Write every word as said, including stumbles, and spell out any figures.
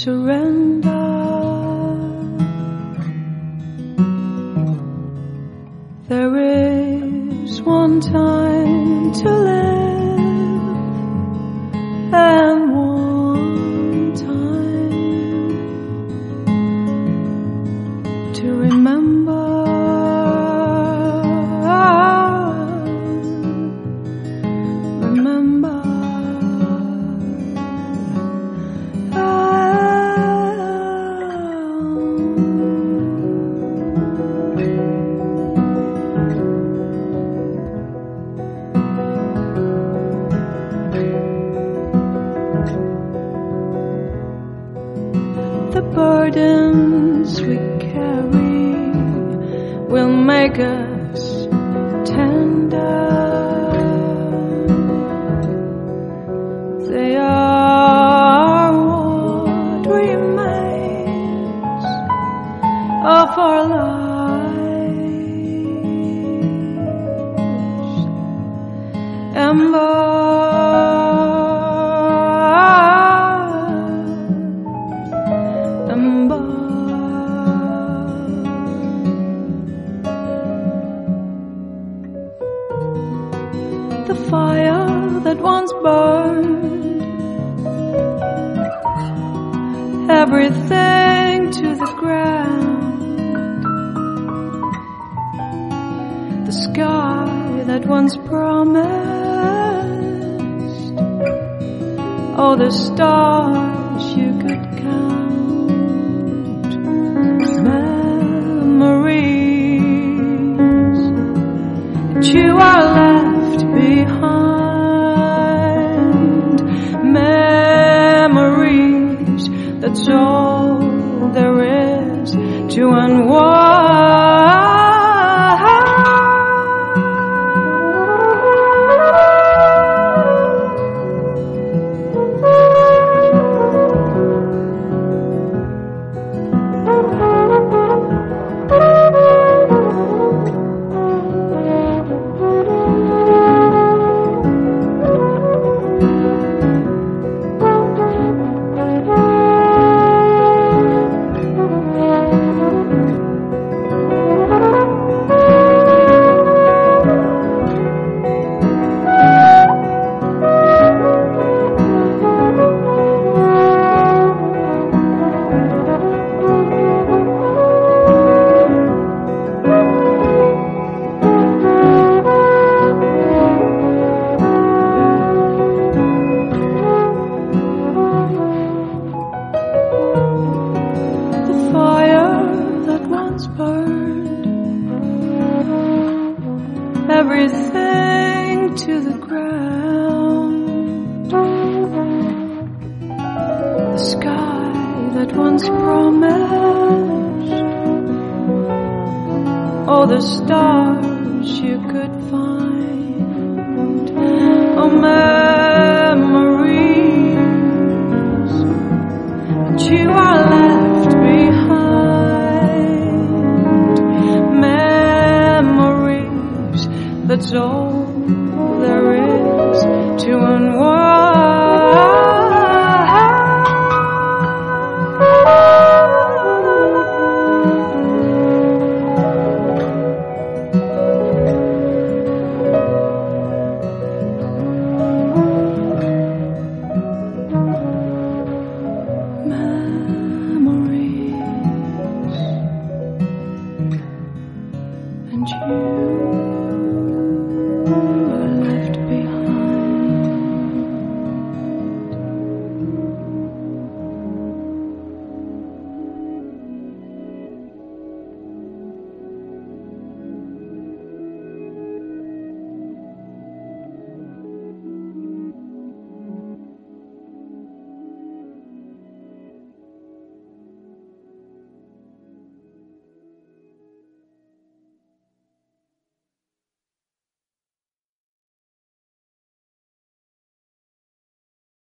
surrender. There is one time to live and one time to remember. Remember. The burdens we carry will make us tender. They are what remains of our lives. Ember. The fire that once burned everything to the ground, the sky that once promised all the stars you could count, memories that you are left behind, memories, that's all there is to unwind. Burned everything to the ground, the sky that once promised all the stars you could find, oh memories that you are